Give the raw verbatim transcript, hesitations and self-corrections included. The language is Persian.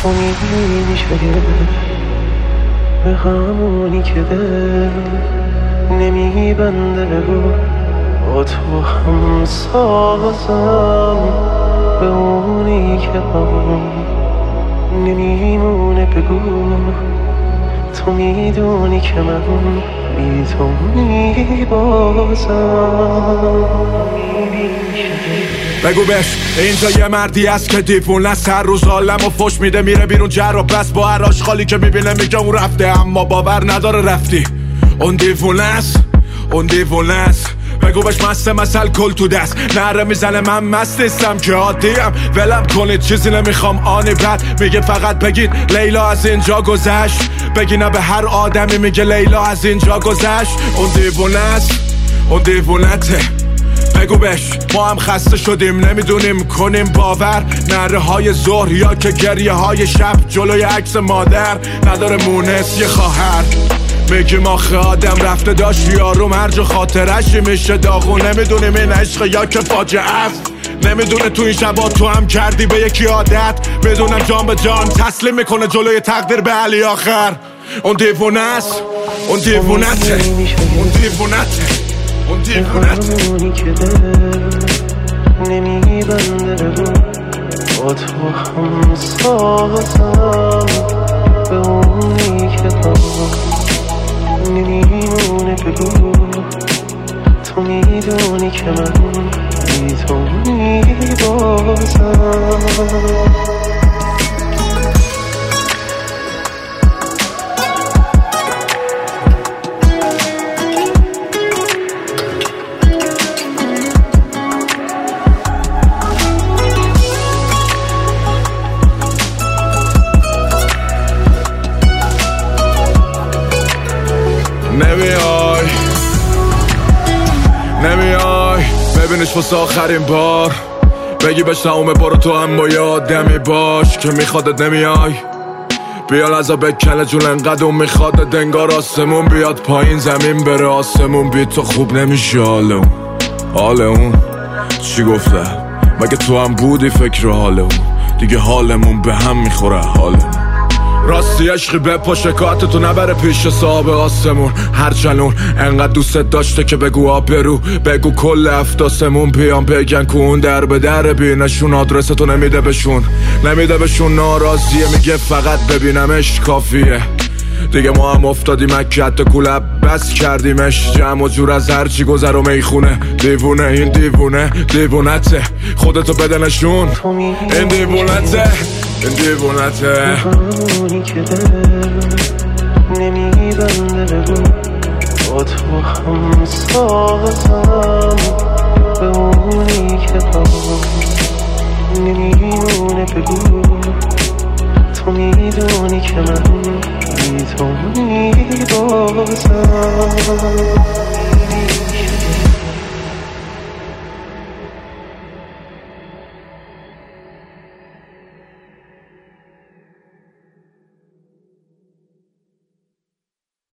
تو میشه به همونی که دل نمیبنده بگو با تو هم سازم به اونی که هم نمیمونه بگو تو میدونی که من بی تو میبازم بگو بش اینجا یه مردی هست که دیوونه است هر روز عالم و فش میده میره بیرون جر و بس با هر آشغالی که میبینه میگه اون رفته اما باور نداره رفتی اون دیوونه است اون دیوونه است بگو بش مسته مثل کل تو دست نره میزنه من مست نیستم که عادیم ولم کنید چیزی نمیخوام آنی بعد میگه فقط بگید لیلا از اینجا گذشت بگی نه به هر آدمی میگه لیلا از اینجا گذشت اون دیوونه است اون دیوونته بگو بش ما هم خسته شدیم نمیدونیم کنیم باور نره های ظهر یا که گریه های شب جلوی عکس مادر نداره مونس یه خواهر میگیم آخه آدم رفته داشت یارو مرج و خاطرش میشه داغون نمیدونیم این عشق یا که فاجعه است نمیدونه تو این شبا تو هم کردی به یکی عادت میدونم جان به جان تسلیم میکنه جلوی تقدیر به علی آخر اون دیوونه است اون دیوونته اون دیوونته اون دیوونته همونی که دل نمیبنده بگو با تو هم سازم به اونی که هم نمیمونه بگو تو میدونی که من بی تو میبازم نمیای نمیای ببینش واسه آخرین بار بگی بهش نامه برو تو هم با یادمی باش که میخوادت نمیای بیا لحظه بکنه جون انقدر اون میخوادت انگار آسمون بیاد پایین زمین بره آسمون بی تو خوب نمیشه حال اون حال اون چی گفته مگه تو هم بودی فکر حال اون دیگه حالمون به هم میخوره حالمون راستی عشقی بپا شکایتتو نبره پیش صاحب آسمون هرچند اون انقدر دوستت داشته که بگو آبرو بگو کل افتاسمون بیان بگن که اون در به در بینشون آدرستو نمیده بشون نمیده بشون ناراضیه میگه فقط ببینمش کافیه دیگه ما هم افتادیم مکه حتی کولب بس کردیمش جمع و جور از هرچی گذر و میخونه دیوونه این دیوونه دیوونته خودتو بده نشون این دیوونته این دیوونته همونی که دل نمیبنده بگو با تو هم سازم به اونی که هم نمیمونه بگو تو میدونی که من بی تو میبازم